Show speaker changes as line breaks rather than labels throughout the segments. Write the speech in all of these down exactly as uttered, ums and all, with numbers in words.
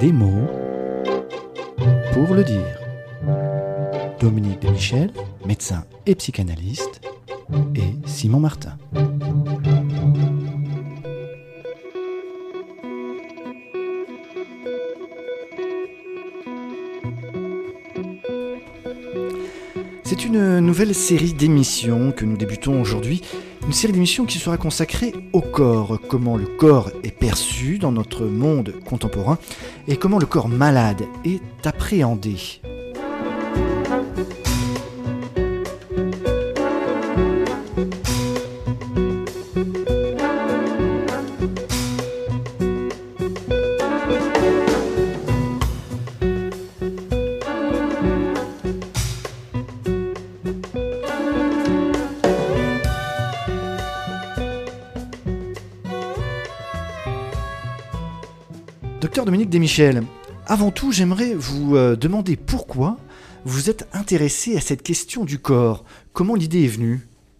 des mots pour le dire. Dominique de Michel, médecin et psychanalyste, et Simon Martin. C'est une nouvelle série d'émissions que nous débutons aujourd'hui, une série d'émissions qui sera consacrée au corps, comment le corps est perçu dans notre monde contemporain et comment le corps malade est appréhendé. Docteur Dominique de Michel, avant tout, j'aimerais vous euh, demander pourquoi vous êtes intéressé à cette question du corps. Comment l'idée est venue ?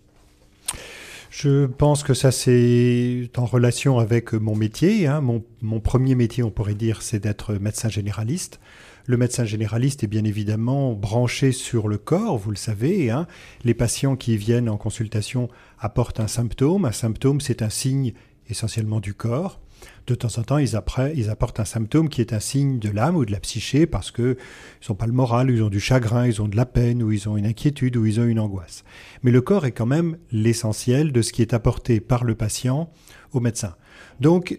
Je pense que ça, c'est en relation avec mon métier. Hein. Mon, mon premier métier, on pourrait dire, c'est d'être médecin généraliste. Le médecin généraliste est bien évidemment branché sur le corps, vous le savez. Hein. Les patients qui viennent en consultation apportent un symptôme. Un symptôme, c'est un signe essentiellement du corps. De temps en temps, ils, apprêt, ils apportent un symptôme qui est un signe de l'âme ou de la psyché parce qu'ils n'ont pas le moral, ils ont du chagrin, ils ont de la peine, ou ils ont une inquiétude, ou ils ont une angoisse. Mais le corps est quand même l'essentiel de ce qui est apporté par le patient au médecin. Donc,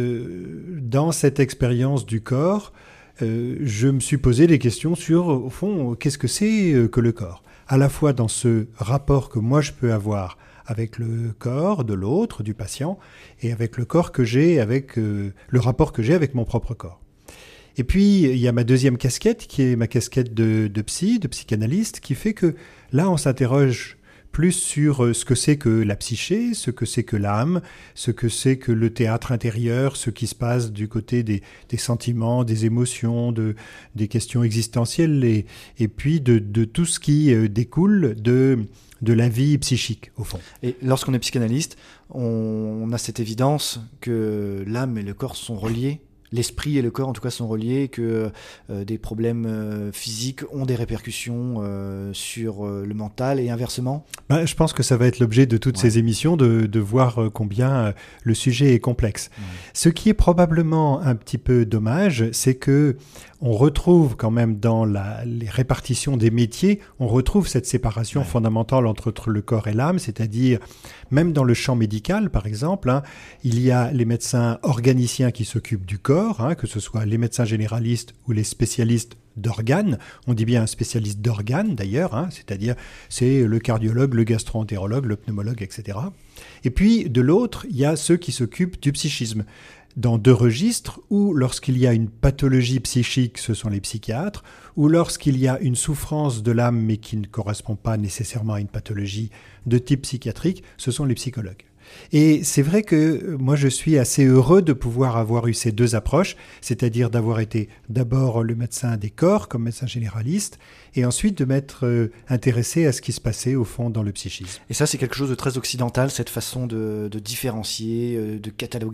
euh, dans cette expérience du corps, euh, je me suis posé des questions sur, au fond, qu'est-ce que c'est que le corps ? À la fois dans ce rapport que moi je peux avoir avec le corps de l'autre, du patient, et avec le corps que j'ai, avec euh, le rapport que j'ai avec mon propre corps. Et puis, il y a ma deuxième casquette, qui est ma casquette de, de psy, de psychanalyste, qui fait que là, on s'interroge plus sur ce que c'est que la psyché, ce que c'est que l'âme, ce que c'est que le théâtre intérieur, ce qui se passe du côté des, des sentiments, des émotions, de, des questions existentielles, et, et puis de, de tout ce qui euh, découle de... de la vie psychique, au fond.
Et lorsqu'on est psychanalyste, on, on a cette évidence que l'âme et le corps sont reliés, l'esprit et le corps en tout cas sont reliés, que euh, des problèmes euh, physiques ont des répercussions euh, sur euh, le mental et inversement.
Ben, je pense que ça va être l'objet de toutes ouais. ces émissions, de, de voir combien euh, le sujet est complexe. Ouais. Ce qui est probablement un petit peu dommage, c'est que on retrouve quand même dans la, les répartitions des métiers, on retrouve cette séparation ouais. fondamentale entre, entre le corps et l'âme, c'est-à-dire même dans le champ médical, par exemple, hein, il y a les médecins organiciens qui s'occupent du corps, hein, que ce soit les médecins généralistes ou les spécialistes d'organes. On dit bien un spécialiste d'organes d'ailleurs, hein, c'est-à-dire c'est le cardiologue, le gastro-entérologue, le pneumologue, et cetera. Et puis de l'autre, il y a ceux qui s'occupent du psychisme. Dans deux registres, où lorsqu'il y a une pathologie psychique, ce sont les psychiatres, ou lorsqu'il y a une souffrance de l'âme, mais qui ne correspond pas nécessairement à une pathologie de type psychiatrique, ce sont les psychologues. Et c'est vrai que moi je suis assez heureux de pouvoir avoir eu ces deux approches, c'est-à-dire d'avoir été d'abord le médecin des corps comme médecin généraliste, et ensuite de m'être euh, intéressé à ce qui se passait au fond dans le psychisme.
Et ça c'est quelque chose de très occidental, cette façon de, de différencier, euh, de cataloguer ?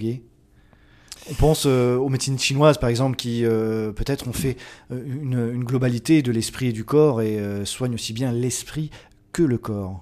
On pense euh, aux médecines chinoises, par exemple, qui euh, peut-être ont fait euh, une, une globalité de l'esprit et du corps et euh, soignent aussi bien l'esprit que le corps.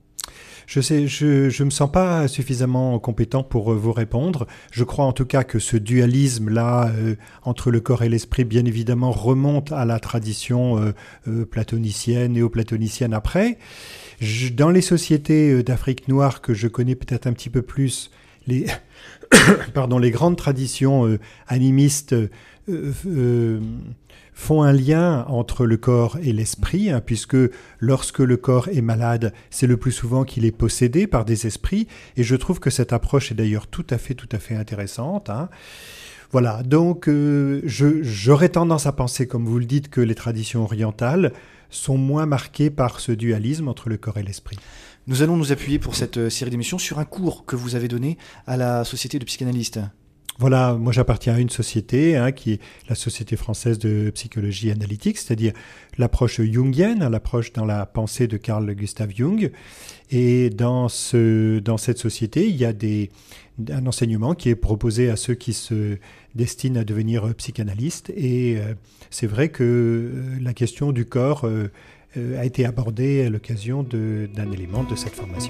Je sais, je, je me sens pas suffisamment compétent pour euh, vous répondre. Je crois en tout cas que ce dualisme-là euh, entre le corps et l'esprit, bien évidemment, remonte à la tradition euh, euh, platonicienne, néo-platonicienne après. Je, dans les sociétés d'Afrique noire que je connais peut-être un petit peu plus, les pardon, les grandes traditions euh, animistes euh, euh, font un lien entre le corps et l'esprit, hein, puisque lorsque le corps est malade, c'est le plus souvent qu'il est possédé par des esprits, et je trouve que cette approche est d'ailleurs tout à fait, tout à fait intéressante. Hein. Voilà, donc euh, je, j'aurais tendance à penser, comme vous le dites, que les traditions orientales sont moins marquées par ce dualisme entre le corps et l'esprit.
Nous allons nous appuyer pour cette série d'émissions sur un cours que vous avez donné à la Société de psychanalystes.
Voilà, moi j'appartiens à une société hein, qui est la Société française de psychologie analytique, c'est-à-dire l'approche jungienne, hein, l'approche dans la pensée de Carl Gustav Jung. Et dans, ce, dans cette société, il y a des, un enseignement qui est proposé à ceux qui se destinent à devenir psychanalystes. Et euh, c'est vrai que euh, la question du corps euh, euh, a été abordée à l'occasion de, d'un élément de cette formation.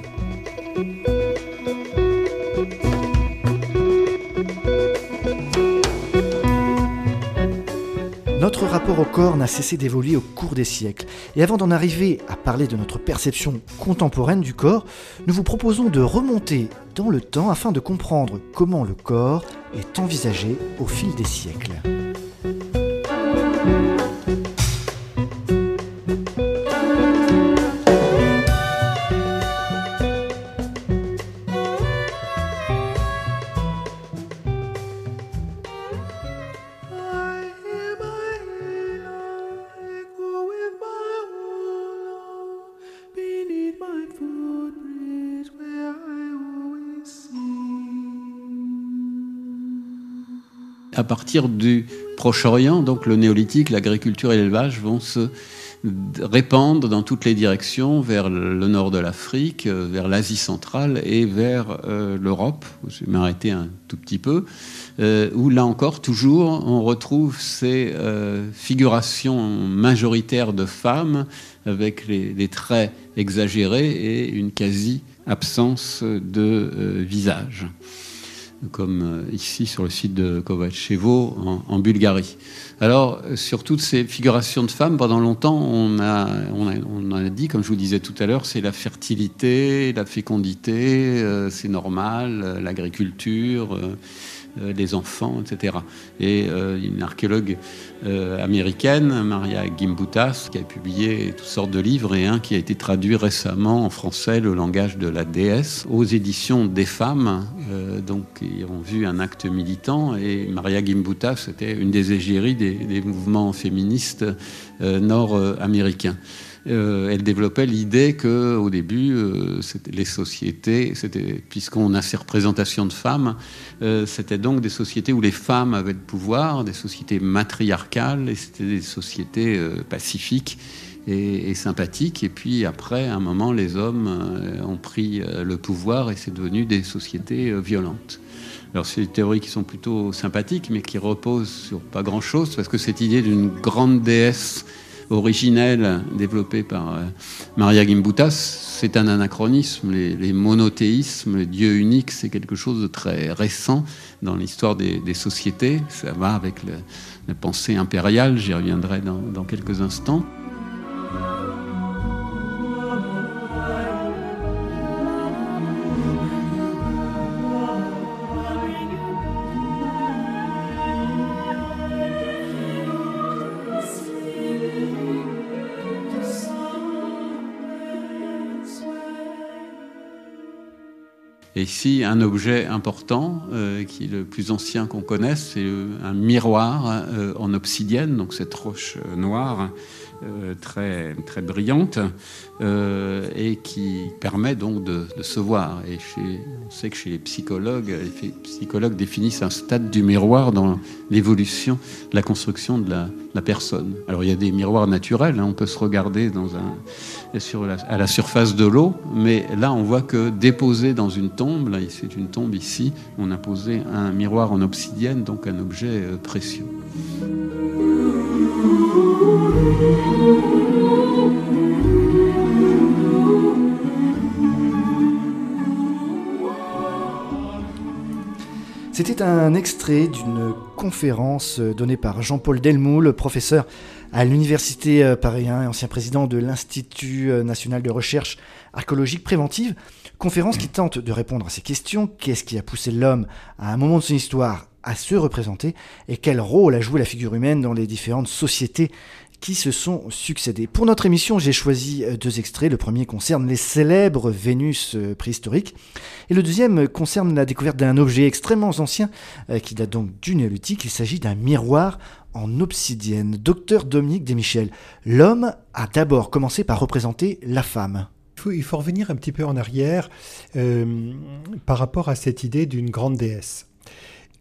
Notre rapport au corps n'a cessé d'évoluer au cours des siècles. Et avant d'en arriver à parler de notre perception contemporaine du corps, nous vous proposons de remonter dans le temps afin de comprendre comment le corps est envisagé au fil des siècles.
À partir du Proche-Orient, donc le néolithique, l'agriculture et l'élevage vont se répandre dans toutes les directions vers le nord de l'Afrique, vers l'Asie centrale et vers euh, l'Europe, où je vais m'arrêter un tout petit peu, euh, où là encore, toujours, on retrouve ces euh, figurations majoritaires de femmes avec les, les traits exagérés et une quasi-absence de euh, visage, comme ici sur le site de Kovachevo en, en Bulgarie. Alors, sur toutes ces figurations de femmes, pendant longtemps, on a, on a, on a dit, comme je vous disais tout à l'heure, c'est la fertilité, la fécondité, euh, c'est normal, euh, l'agriculture, euh, euh, les enfants, et cetera. Et euh, une archéologue euh, américaine, Maria Gimbutas, qui a publié toutes sortes de livres, et un qui a été traduit récemment en français, Le langage de la déesse, aux éditions des femmes, euh, donc qui ont vu un acte militant. Et Maria Gimbutas, c'était une des égéries des, des mouvements féministes euh, nord-américains. Euh, elle développait l'idée que, au début, euh, c'était les sociétés, c'était, puisqu'on a ces représentations de femmes, euh, c'était donc des sociétés où les femmes avaient le pouvoir, des sociétés matriarcales, et c'était des sociétés euh, pacifiques et, et sympathiques. Et puis après, à un moment, les hommes euh, ont pris euh, le pouvoir et c'est devenu des sociétés euh, violentes. Alors c'est des théories qui sont plutôt sympathiques, mais qui reposent sur pas grand-chose, parce que cette idée d'une grande déesse originelle développée par euh, Maria Gimbutas, c'est un anachronisme. Les, les monothéismes, le Dieu unique, c'est quelque chose de très récent dans l'histoire des, des sociétés. Ça va avec le, la pensée impériale, j'y reviendrai dans, dans quelques instants. Et ici, un objet important, euh, qui est le plus ancien qu'on connaisse, c'est un miroir euh, en obsidienne, donc cette roche euh, noire euh, très, très brillante, euh, et qui permet donc de, de se voir. Et chez, on sait que chez les psychologues, les psychologues définissent un stade du miroir dans l'évolution de la construction de la, de la personne. Alors il y a des miroirs naturels, hein, on peut se regarder dans un, sur la, à la surface de l'eau, mais là on voit que déposé dans une tombe, là c'est une tombe ici, on a posé un miroir en obsidienne, donc un objet euh, précieux.
C'était un extrait d'une conférence donnée par Jean-Paul Delmoule, professeur à l'Université Paris un et ancien président de l'Institut national de recherche archéologique préventive. Conférence qui tente de répondre à ces questions. Qu'est-ce qui a poussé l'homme à un moment de son histoire à se représenter et quel rôle a joué la figure humaine dans les différentes sociétés qui se sont succédés. Pour notre émission, j'ai choisi deux extraits. Le premier concerne les célèbres Vénus préhistoriques et le deuxième concerne la découverte d'un objet extrêmement ancien qui date donc du néolithique. Il s'agit d'un miroir en obsidienne. Docteur Dominique Desmichel, l'homme a d'abord commencé par représenter la femme.
Il faut, il faut revenir un petit peu en arrière euh, par rapport à cette idée d'une grande déesse.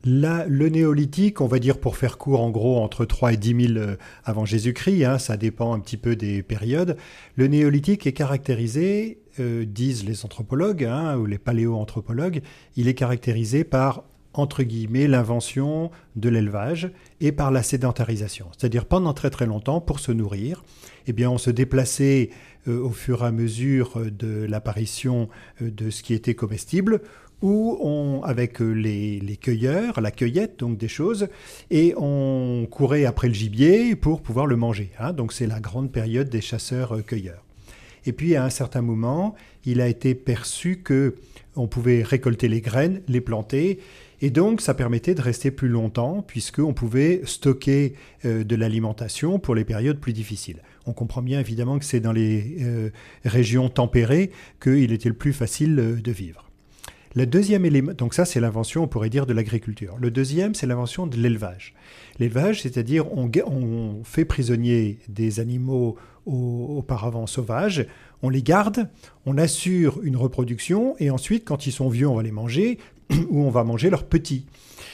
Là, le néolithique, on va dire pour faire court, en gros, entre trois et dix mille avant Jésus-Christ, hein, ça dépend un petit peu des périodes. Le néolithique est caractérisé, euh, disent les anthropologues hein, ou les paléoanthropologues, il est caractérisé par, entre guillemets, l'invention de l'élevage et par la sédentarisation. C'est-à-dire pendant très très longtemps, pour se nourrir, eh bien, on se déplaçait euh, au fur et à mesure de l'apparition euh, de ce qui était comestible, où on, avec les, les cueilleurs, la cueillette donc des choses, et on courait après le gibier pour pouvoir le manger. Hein. Donc c'est la grande période des chasseurs-cueilleurs. Et puis à un certain moment, il a été perçu que on pouvait récolter les graines, les planter, et donc ça permettait de rester plus longtemps puisqu'on pouvait stocker euh, de l'alimentation pour les périodes plus difficiles. On comprend bien évidemment que c'est dans les euh, régions tempérées qu'il était le plus facile euh, de vivre. Le deuxième élément, donc ça c'est l'invention, on pourrait dire, de l'agriculture. Le deuxième, c'est l'invention de l'élevage. L'élevage, c'est-à-dire on, on fait prisonnier des animaux au, auparavant sauvages, on les garde, on assure une reproduction, et ensuite, quand ils sont vieux, on va les manger, ou on va manger leurs petits.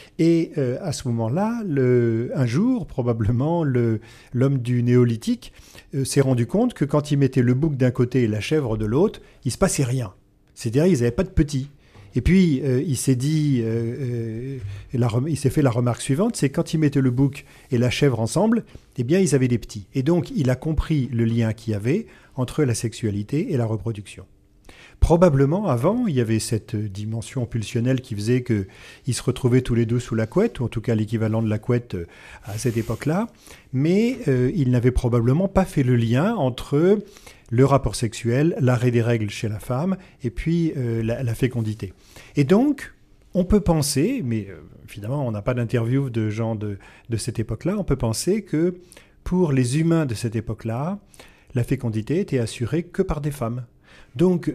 Et euh, à ce moment-là, le, un jour, probablement, le, l'homme du néolithique euh, s'est rendu compte que quand il mettait le bouc d'un côté et la chèvre de l'autre, il ne se passait rien. C'est-à-dire qu'ils n'avaient pas de petits. Et puis, euh, il s'est dit, euh, euh, la, il s'est fait la remarque suivante, c'est quand il mettait le bouc et la chèvre ensemble, eh bien, ils avaient des petits. Et donc, il a compris le lien qu'il y avait entre la sexualité et la reproduction. Probablement, avant, il y avait cette dimension pulsionnelle qui faisait qu'ils se retrouvaient tous les deux sous la couette, ou en tout cas l'équivalent de la couette à cette époque-là, mais euh, il n'avait probablement pas fait le lien entre le rapport sexuel, l'arrêt des règles chez la femme, et puis euh, la, la fécondité. Et donc, on peut penser, mais euh, évidemment, on n'a pas d'interview de gens de, de cette époque-là, on peut penser que pour les humains de cette époque-là, la fécondité était assurée que par des femmes. Donc,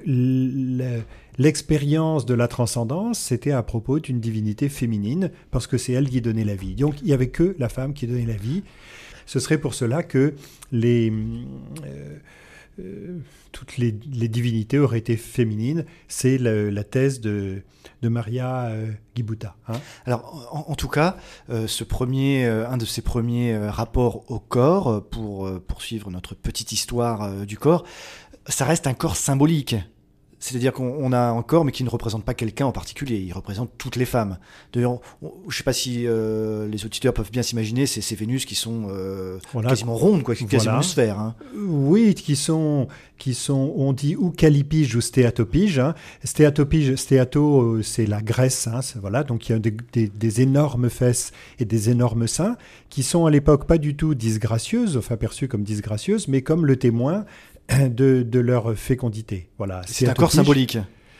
l'expérience de la transcendance, c'était à propos d'une divinité féminine, parce que c'est elle qui donnait la vie. Donc, il n'y avait que la femme qui donnait la vie. Ce serait pour cela que les... Euh, Euh, toutes les, les divinités auraient été féminines. C'est le, la thèse de, de Maria euh, Gibouta. Hein.
Alors, en, en tout cas, euh, ce premier, euh, un de ces premiers euh, rapports au corps, euh, pour euh, poursuivre notre petite histoire euh, du corps, ça reste un corps symbolique. C'est-à-dire qu'on a un corps, mais qui ne représente pas quelqu'un en particulier. Il représente toutes les femmes. D'ailleurs, on, je ne sais pas si euh, les auditeurs peuvent bien s'imaginer ces, ces Vénus qui sont euh, voilà. quasiment rondes, quoi, quasiment voilà. une sphère. Hein.
Oui, qui sont, qui sont, on dit ou calipige ou stéatopige. Hein. Stéatopige, stéato, c'est la graisse. Hein, c'est, voilà, donc il y a des, des, des énormes fesses et des énormes seins qui sont à l'époque pas du tout disgracieuses, enfin perçues comme disgracieuses, mais comme le témoin De, de leur fécondité. Voilà.
C'est un corps symbolique.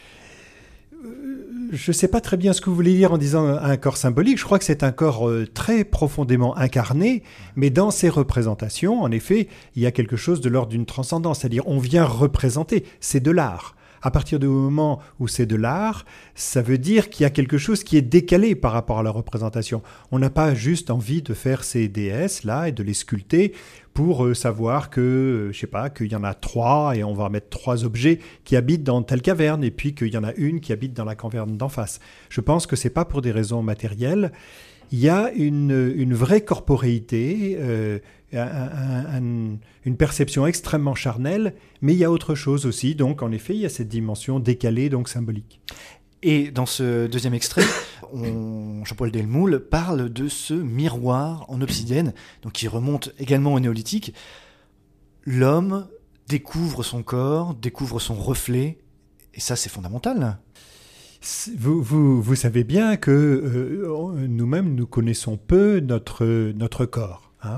Je ne sais pas très bien ce que vous voulez dire en disant un corps symbolique. Je crois que c'est un corps euh, très profondément incarné, mais dans ses représentations, en effet, il y a quelque chose de l'ordre d'une transcendance. C'est-à-dire, on vient représenter. C'est de l'art. À partir du moment où c'est de l'art, ça veut dire qu'il y a quelque chose qui est décalé par rapport à la représentation. On n'a pas juste envie de faire ces déesses-là et de les sculpter pour euh, savoir que, euh, je sais pas, qu'il y en a trois et on va mettre trois objets qui habitent dans telle caverne et puis qu'il y en a une qui habite dans la caverne d'en face. Je pense que c'est pas pour des raisons matérielles. Il y a une, une vraie corporéité, euh, un, un, un, une perception extrêmement charnelle, mais il y a autre chose aussi. Donc, en effet, il y a cette dimension décalée, donc symbolique.
Et dans ce deuxième extrait, on, Jean-Paul Delmoule parle de ce miroir en obsidienne, donc qui remonte également au néolithique. L'homme découvre son corps, découvre son reflet, et ça, c'est fondamental.
Vous, vous, vous savez bien que euh, nous-mêmes, nous connaissons peu notre, notre corps. Hein.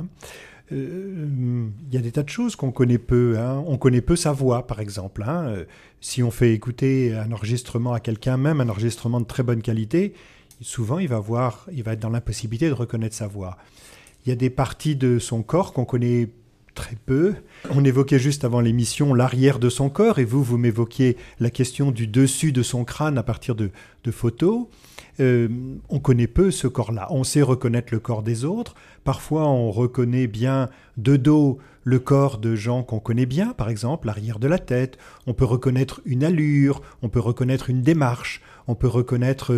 Euh, il y a des tas de choses qu'on connaît peu. Hein. On connaît peu sa voix, par exemple. Hein. Euh, si on fait écouter un enregistrement à quelqu'un, même un enregistrement de très bonne qualité, souvent il va, voir, il va être dans l'impossibilité de reconnaître sa voix. Il y a des parties de son corps qu'on connaît très peu. On évoquait juste avant l'émission l'arrière de son corps, et vous, vous m'évoquiez la question du dessus de son crâne à partir de, de photos. Euh, on connaît peu ce corps-là. On sait reconnaître le corps des autres. Parfois, on reconnaît bien de dos le corps de gens qu'on connaît bien, par exemple l'arrière de la tête. On peut reconnaître une allure, on peut reconnaître une démarche, on peut reconnaître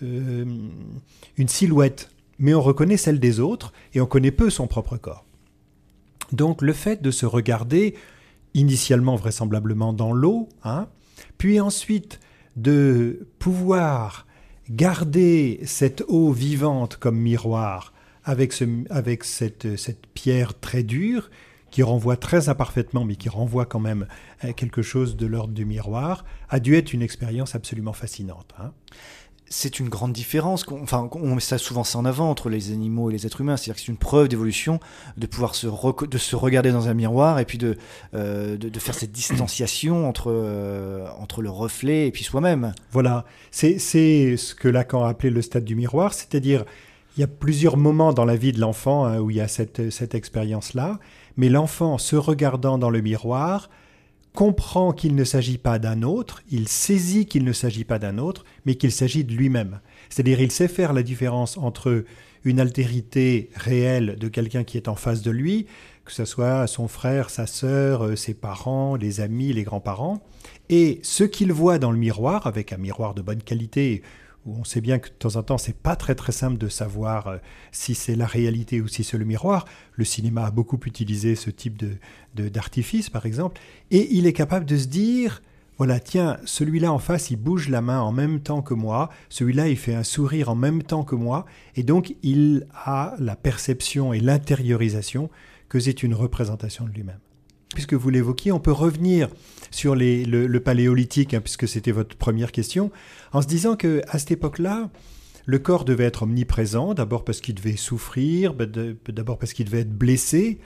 euh, une silhouette, mais on reconnaît celle des autres et on connaît peu son propre corps. Donc le fait de se regarder, initialement vraisemblablement dans l'eau, hein, puis ensuite de pouvoir garder cette eau vivante comme miroir avec, ce, avec cette, cette pierre très dure, qui renvoie très imparfaitement, mais qui renvoie quand même à quelque chose de l'ordre du miroir, a dû être une expérience absolument fascinante. Hein.
C'est une grande différence, qu'on, enfin, on met ça souvent ça en avant entre les animaux et les êtres humains, c'est-à-dire que c'est une preuve d'évolution de pouvoir se, rec- de se regarder dans un miroir et puis de, euh, de, de faire cette distanciation entre, euh, entre le reflet et puis soi-même.
Voilà, c'est, c'est ce que Lacan a appelé le stade du miroir, c'est-à-dire il y a plusieurs moments dans la vie de l'enfant hein, où il y a cette, cette expérience-là, mais l'enfant, se regardant dans le miroir, comprend qu'il ne s'agit pas d'un autre, il saisit qu'il ne s'agit pas d'un autre, mais qu'il s'agit de lui-même. C'est-à-dire il sait faire la différence entre une altérité réelle de quelqu'un qui est en face de lui, que ce soit son frère, sa sœur, ses parents, les amis, les grands-parents, et ce qu'il voit dans le miroir, avec un miroir de bonne qualité, où on sait bien que de temps en temps, c'est pas très très simple de savoir euh, si c'est la réalité ou si c'est le miroir. Le cinéma a beaucoup utilisé ce type de, de, d'artifice, par exemple. Et il est capable de se dire, voilà, tiens, celui-là en face, il bouge la main en même temps que moi. Celui-là, il fait un sourire en même temps que moi. Et donc, il a la perception et l'intériorisation que c'est une représentation de lui-même. Puisque vous l'évoquiez, on peut revenir sur les, le, le paléolithique, hein, puisque c'était votre première question, en se disant qu'à cette époque-là, le corps devait être omniprésent, d'abord parce qu'il devait souffrir, d'abord parce qu'il devait être blessé,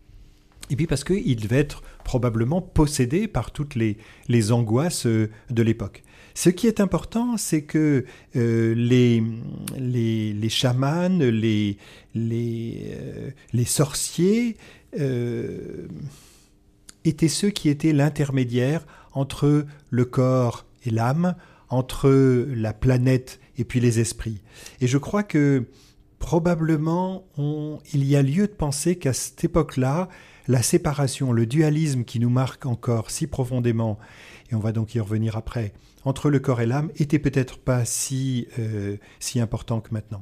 et puis parce qu'il devait être probablement possédé par toutes les, les angoisses de l'époque. Ce qui est important, c'est que euh, les, les, les chamans, les, les, euh, les sorciers... Euh, étaient ceux qui étaient l'intermédiaire entre le corps et l'âme, entre la planète et puis les esprits. Et je crois que probablement on, il y a lieu de penser qu'à cette époque-là, la séparation, le dualisme qui nous marque encore si profondément, et on va donc y revenir après, entre le corps et l'âme, était peut-être pas si, euh, si important que maintenant.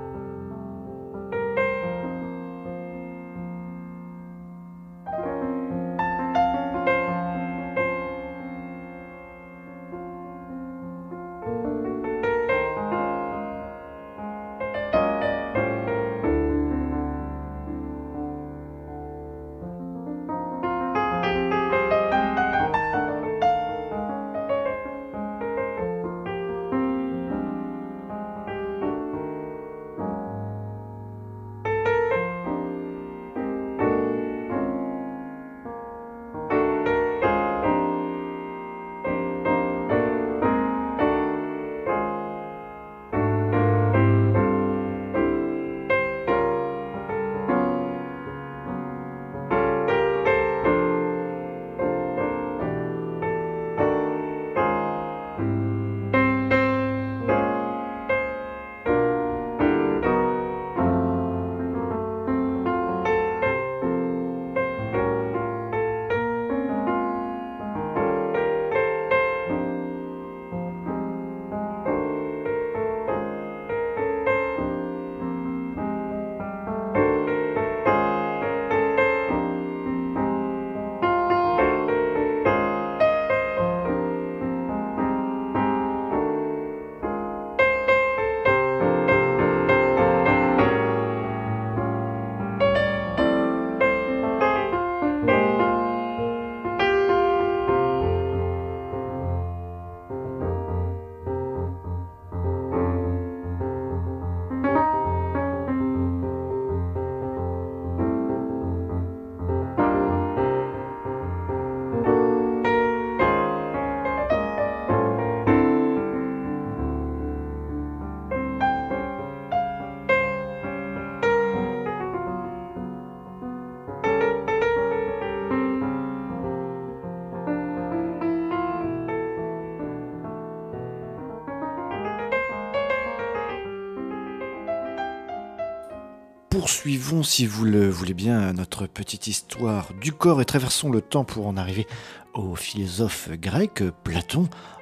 Poursuivons, si vous le voulez bien, notre petite histoire du corps et traversons le temps pour en arriver au philosophe grec Platon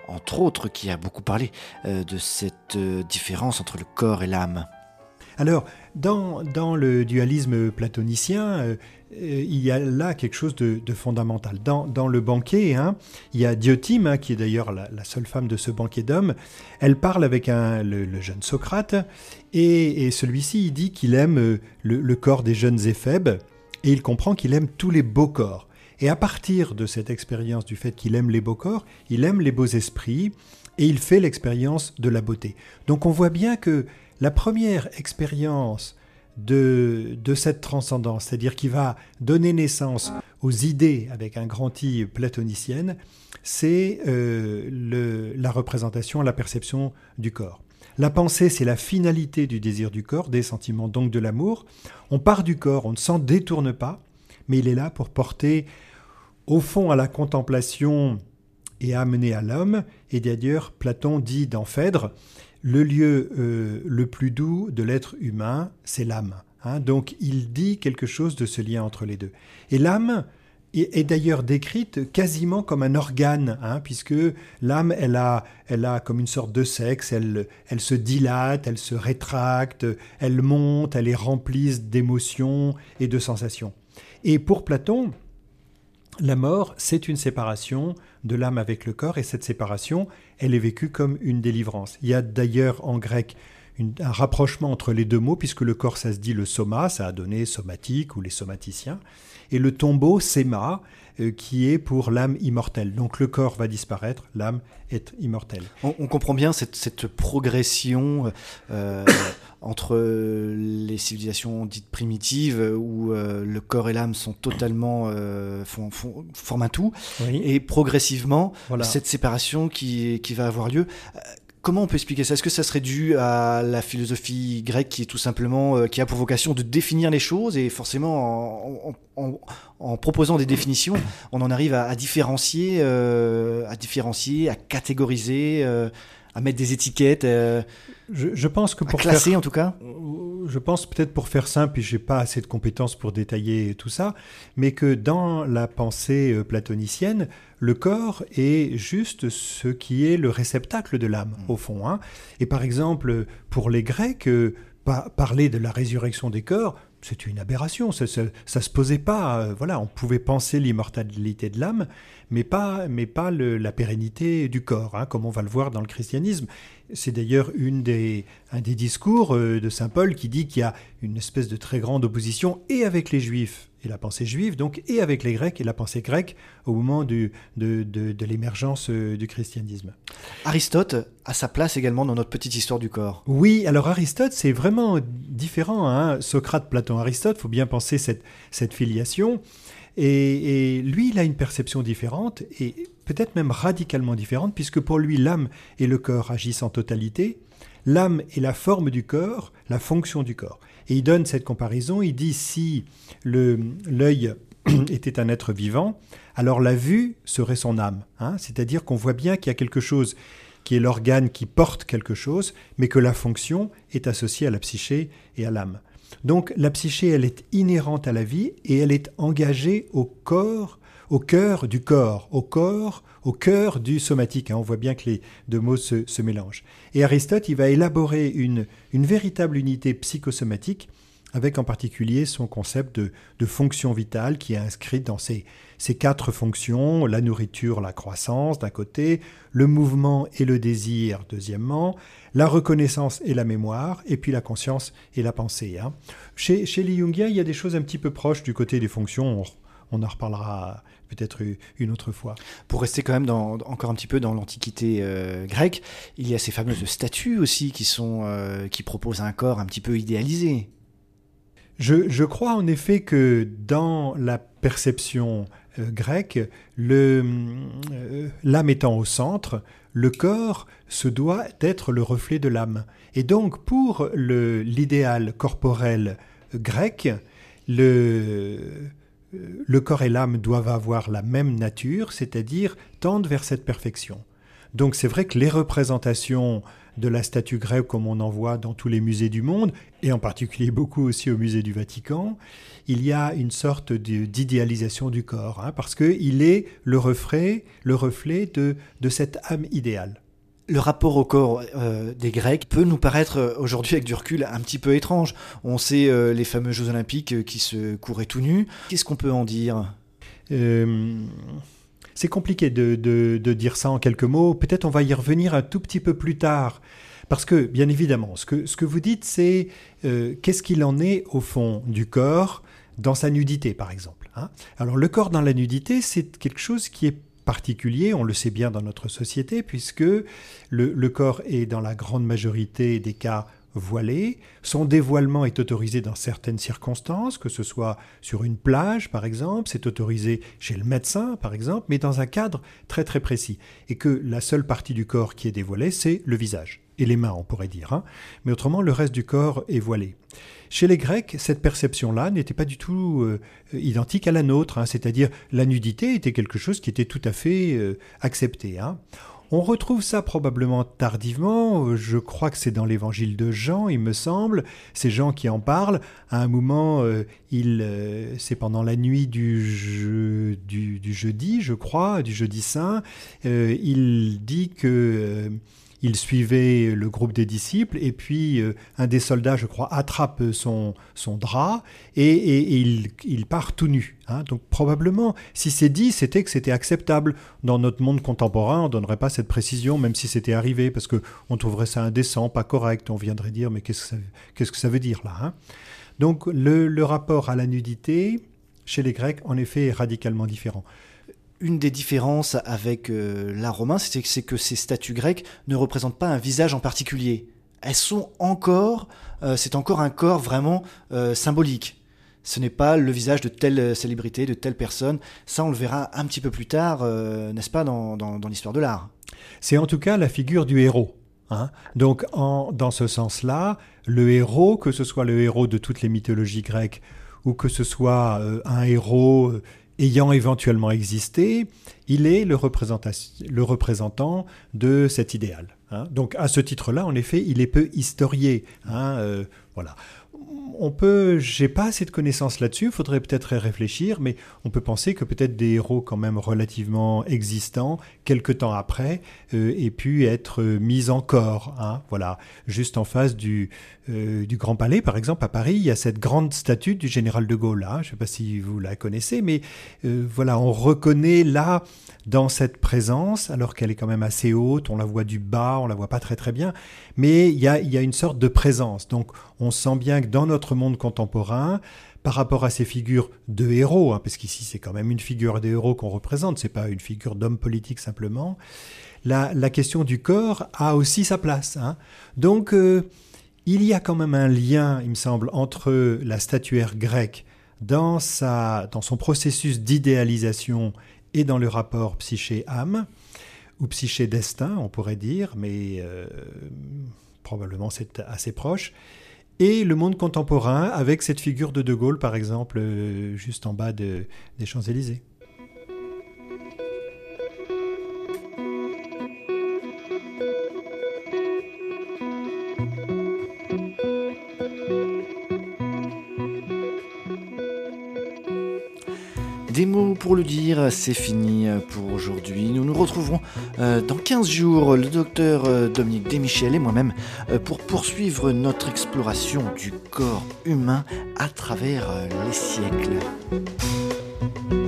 entre autres, qui a beaucoup parlé euh, de cette euh, différence entre le corps et l'âme.
Alors, dans, dans le dualisme platonicien, euh, euh, il y a là quelque chose de, de fondamental. Dans, dans le banquet, hein, il y a Diotime, hein, qui est d'ailleurs la, la seule femme de ce banquet d'hommes. Elle parle avec un, le, le jeune Socrate, et, et celui-ci, il dit qu'il aime euh, le, le corps des jeunes éphèbes, et il comprend qu'il aime tous les beaux corps. Et à partir de cette expérience du fait qu'il aime les beaux corps, il aime les beaux esprits, et il fait l'expérience de la beauté. Donc on voit bien que la première expérience de, de cette transcendance, c'est-à-dire qui va donner naissance aux idées avec un grand I platonicienne, c'est euh, le, la représentation, la perception du corps. La pensée, c'est la finalité du désir du corps, des sentiments donc de l'amour. On part du corps, on ne s'en détourne pas, mais il est là pour porter au fond à la contemplation et amener à l'homme. Et d'ailleurs, Platon dit dans Phèdre, le lieu euh, le plus doux de l'être humain, c'est l'âme. Hein, donc il dit quelque chose de ce lien entre les deux. Et l'âme est, est d'ailleurs décrite quasiment comme un organe, hein, puisque l'âme, elle a, elle a comme une sorte de sexe, elle, elle se dilate, elle se rétracte, elle monte, elle est remplie d'émotions et de sensations. Et pour Platon, la mort, c'est une séparation de l'âme avec le corps, et cette séparation, elle est vécue comme une délivrance. Il y a d'ailleurs en grec une, un rapprochement entre les deux mots, puisque le corps, ça se dit le soma, ça a donné somatique ou les somaticiens, et le tombeau, séma, euh, qui est pour l'âme immortelle. Donc le corps va disparaître, l'âme est immortelle.
On, on comprend bien cette, cette progression euh, entre les civilisations dites primitives, où euh, le corps et l'âme sont totalement euh, font, font, forment un tout, oui. Et progressivement, voilà. Cette séparation qui, qui va avoir lieu. Comment on peut expliquer ça ? Est-ce que ça serait dû à la philosophie grecque qui est tout simplement euh, qui a pour vocation de définir les choses, et forcément en, en, en, en proposant des définitions, on en arrive à, à différencier, euh, à différencier, à catégoriser, euh, à mettre des étiquettes. Euh,
je, je pense que pour
à classer
faire,
en tout cas.
Je pense peut-être pour faire simple, et j'ai pas assez de compétences pour détailler tout ça, mais que dans la pensée platonicienne, le corps est juste ce qui est le réceptacle de l'âme, mmh. au fond. Hein. Et par exemple, pour les Grecs, euh, pa- parler de la résurrection des corps, c'est une aberration. Ça, ça, ça se posait pas. Euh, voilà, on pouvait penser l'immortalité de l'âme, mais pas, mais pas le, la pérennité du corps, hein, comme on va le voir dans le christianisme. C'est d'ailleurs une des, un des discours euh, de saint Paul qui dit qu'il y a une espèce de très grande opposition et avec les Juifs et la pensée juive, donc, et avec les Grecs et la pensée grecque au moment du, de, de, de l'émergence euh, du christianisme.
Aristote a sa place également dans notre petite histoire du corps.
Oui, alors Aristote, c'est vraiment différent. Hein. Socrate, Platon, Aristote, il faut bien penser cette, cette filiation. Et, et lui, il a une perception différente, et peut-être même radicalement différente, puisque pour lui, l'âme et le corps agissent en totalité. L'âme est la forme du corps, la fonction du corps. Et il donne cette comparaison, il dit si le, l'œil était un être vivant, alors la vue serait son âme. Hein, c'est-à-dire qu'on voit bien qu'il y a quelque chose qui est l'organe qui porte quelque chose, mais que la fonction est associée à la psyché et à l'âme. Donc la psyché, elle est inhérente à la vie et elle est engagée au corps, au cœur du corps, au corps, au cœur du somatique. Hein. On voit bien que les deux mots se, se mélangent. Et Aristote, il va élaborer une, une véritable unité psychosomatique, avec en particulier son concept de, de fonction vitale qui est inscrite dans ces, ces quatre fonctions, la nourriture, la croissance d'un côté, le mouvement et le désir deuxièmement, la reconnaissance et la mémoire, et puis la conscience et la pensée. Hein. Chez, chez les Jungiens, il y a des choses un petit peu proches du côté des fonctions, on, on en reparlera peut-être une autre fois.
Pour rester quand même dans, encore un petit peu dans l'Antiquité euh, grecque, il y a ces fameuses statues aussi qui, sont, euh, qui proposent un corps un petit peu idéalisé.
Je, je crois en effet que dans la perception euh, grecque, le, euh, l'âme étant au centre, le corps se doit d'être le reflet de l'âme. Et donc pour le, l'idéal corporel grec, le, le corps et l'âme doivent avoir la même nature, c'est-à-dire tendre vers cette perfection. Donc c'est vrai que les représentations de la statue grecque comme on en voit dans tous les musées du monde, et en particulier beaucoup aussi au musée du Vatican, il y a une sorte de, d'idéalisation du corps, hein, parce qu'il est le reflet, le reflet de, de cette âme idéale.
Le rapport au corps euh, des Grecs peut nous paraître euh, aujourd'hui avec du recul un petit peu étrange. On sait euh, les fameux Jeux Olympiques euh, qui se couraient tout nus. Qu'est-ce qu'on peut en dire ?
euh, C'est compliqué de, de, de dire ça en quelques mots. Peut-être on va y revenir un tout petit peu plus tard. Parce que, bien évidemment, ce que, ce que vous dites, c'est euh, qu'est-ce qu'il en est au fond du corps dans sa nudité, par exemple, hein ? Alors, le corps dans la nudité, c'est quelque chose qui est particulier, on le sait bien dans notre société, puisque le, le corps est dans la grande majorité des cas voilé. Son dévoilement est autorisé dans certaines circonstances, que ce soit sur une plage par exemple, c'est autorisé chez le médecin par exemple, mais dans un cadre très très précis. Et que la seule partie du corps qui est dévoilée, c'est le visage. Et les mains, on pourrait dire. Hein. Mais autrement, le reste du corps est voilé. Chez les Grecs, cette perception-là n'était pas du tout euh, identique à la nôtre. Hein. C'est-à-dire, la nudité était quelque chose qui était tout à fait euh, accepté. Hein. On retrouve ça probablement tardivement. Je crois que c'est dans l'évangile de Jean, il me semble. C'est Jean qui en parle. À un moment, euh, il, euh, c'est pendant la nuit du, je, du, du jeudi, je crois, du jeudi saint. Euh, il dit que... Euh, Il suivait le groupe des disciples et puis euh, un des soldats, je crois, attrape son, son drap et, et, et il, il part tout nu. Hein. Donc probablement, si c'est dit, c'était que c'était acceptable. Dans notre monde contemporain, on ne donnerait pas cette précision, même si c'était arrivé, parce qu'on trouverait ça indécent, pas correct. On viendrait dire, mais qu'est-ce que ça, qu'est-ce que ça veut dire là, hein? Donc le, le rapport à la nudité, chez les Grecs, en effet, est radicalement différent.
Une des différences avec euh, l'art romain, c'est que, c'est que ces statues grecques ne représentent pas un visage en particulier. Elles sont encore, euh, c'est encore un corps vraiment euh, symbolique. Ce n'est pas le visage de telle célébrité, de telle personne. Ça, on le verra un petit peu plus tard, euh, n'est-ce pas, dans, dans, dans l'histoire de l'art.
C'est en tout cas la figure du héros. Hein. Donc, en, dans ce sens-là, le héros, que ce soit le héros de toutes les mythologies grecques ou que ce soit euh, un héros... Euh, ayant éventuellement existé, il est le, le représentant de cet idéal. Hein. Donc à ce titre-là, en effet, il est peu historié. Hein, euh, voilà. On peut, j'ai pas assez de connaissances là-dessus, il faudrait peut-être y réfléchir, mais on peut penser que peut-être des héros quand même relativement existants, quelque temps après, euh, aient pu être mis en corps. Hein, voilà. Juste en face du, euh, du Grand Palais, par exemple, à Paris, il y a cette grande statue du général de Gaulle. Hein, je ne sais pas si vous la connaissez, mais euh, voilà, on reconnaît là, dans cette présence, alors qu'elle est quand même assez haute, on la voit du bas, on la voit pas très très bien, mais il y a, il y a une sorte de présence. Donc on sent bien que dans notre monde contemporain, par rapport à ces figures de héros, hein, parce qu'ici c'est quand même une figure de héros qu'on représente, c'est pas une figure d'homme politique simplement, la, la question du corps a aussi sa place. Hein. Donc euh, il y a quand même un lien, il me semble, entre la statuaire grecque dans, sa, dans son processus d'idéalisation et dans le rapport psyché-âme, ou psyché-destin, on pourrait dire, mais euh, probablement c'est assez proche, et le monde contemporain avec cette figure de De Gaulle, par exemple, euh, juste en bas de, des Champs-Élysées.
Des mots pour le dire, c'est fini pour aujourd'hui. Nous nous retrouverons euh, dans quinze jours, le docteur euh, Dominique Desmichel et moi-même, euh, pour poursuivre notre exploration du corps humain à travers euh, les siècles.